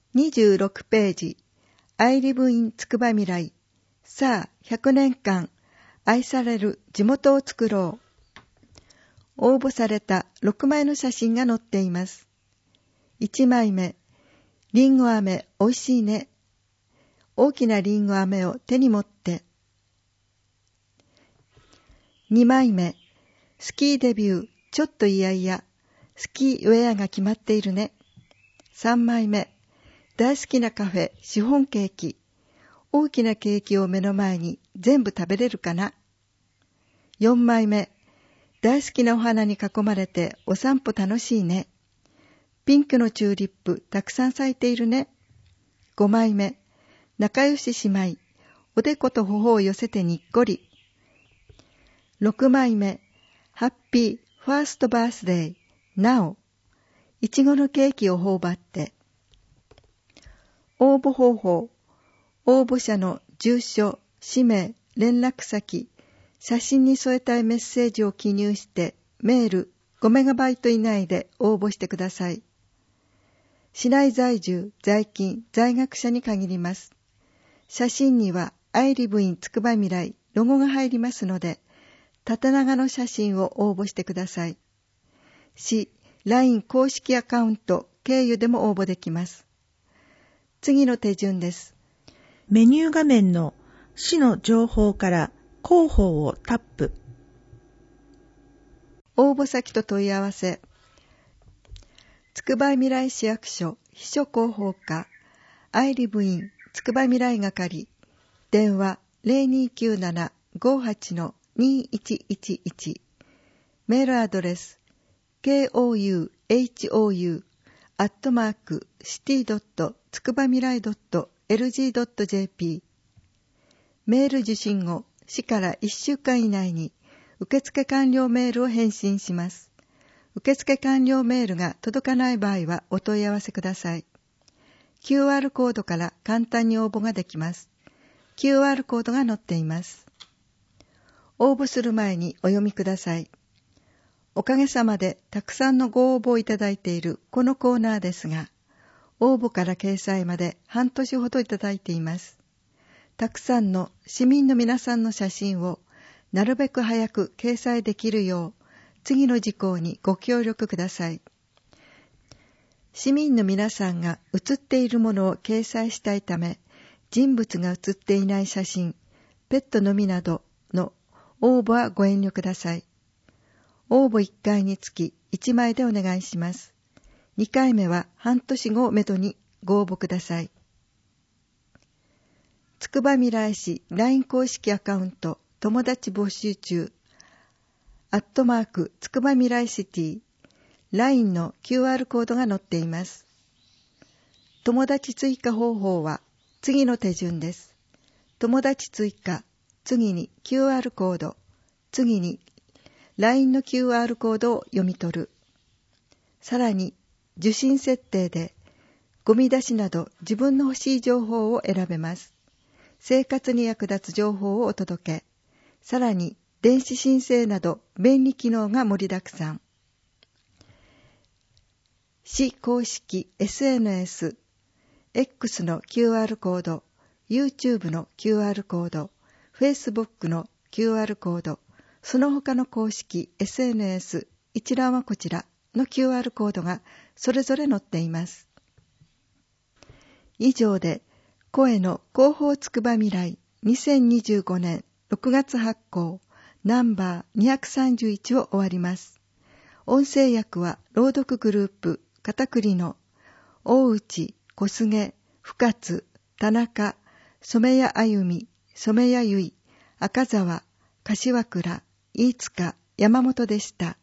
26ページ、I live in つくばみらい。さあ、100年間、愛される地元を作ろう。応募された6枚の写真が載っています。1枚目、りんご飴おいしいね。大きなりんご飴を手に持って。2枚目、スキーデビューちょっといやいや。スキーウェアが決まっているね。3枚目、大好きなカフェシフォンケーキ。大きなケーキを目の前に全部食べれるかな。4枚目、大好きなお花に囲まれてお散歩楽しいね。ピンクのチューリップたくさん咲いているね。5枚目、仲良し姉妹。おでこと頬を寄せてにっこり。6枚目、ハッピーファーストバースデー。なお、いちごのケーキを頬張って。応募方法、応募者の住所、氏名、連絡先、写真に添えたいメッセージを記入してメール5メガバイト以内で応募してください。市内在住、在勤、在学者に限ります。写真には I live in つくばみらいロゴが入りますので、縦長の写真を応募してください。市 LINE 公式アカウント経由でも応募できます。次の手順です。 メニュー画面の市の情報から広報をタップ。 応募先と問い合わせ。つくばみらい市役所秘書広報課 I live in つくばみらい係。電話 0297-58-2111。メールアドレス kouhou@city.tskubamirai.lg.jp。 メール受信後、市から1週間以内に受付完了メールを返信します。受付完了メールが届かない場合はお問い合わせください。QR コードから簡単に応募ができます。QR コードが載っています。応募する前にお読みください。おかげさまでたくさんのご応募をいただいているこのコーナーですが、応募から掲載まで半年ほどいただいています。たくさんの市民の皆さんの写真をなるべく早く掲載できるよう、次の事項にご協力ください。市民の皆さんが写っているものを掲載したいため、人物が写っていない写真、ペットのみなどの応募はご遠慮ください。応募1回につき1枚でお願いします。2回目は半年後をめどにご応募ください。つくばみらい市 LINE 公式アカウント友達募集中@つくばみらいシティ LINE の QR コードが載っています。友達追加方法は次の手順です。友達追加、次に QR コード、次に LINE の QR コードを読み取る。さらに受信設定でゴミ出しなど自分の欲しい情報を選べます。生活に役立つ情報をお届け。さらに電子申請など便利機能が盛りだくさん。市公式 SNS、X の QR コード、YouTube の QR コード、Facebook の QR コード、その他の公式 SNS 一覧はこちらの QR コードがそれぞれ載っています。以上で声の広報つくばみらい2025年6月発行ナンバー231を終わります。音声訳は朗読グループ片栗の大内、小菅、深津、田中、染谷あゆみ、染谷ゆい、赤澤、柏倉、飯塚、山本でした。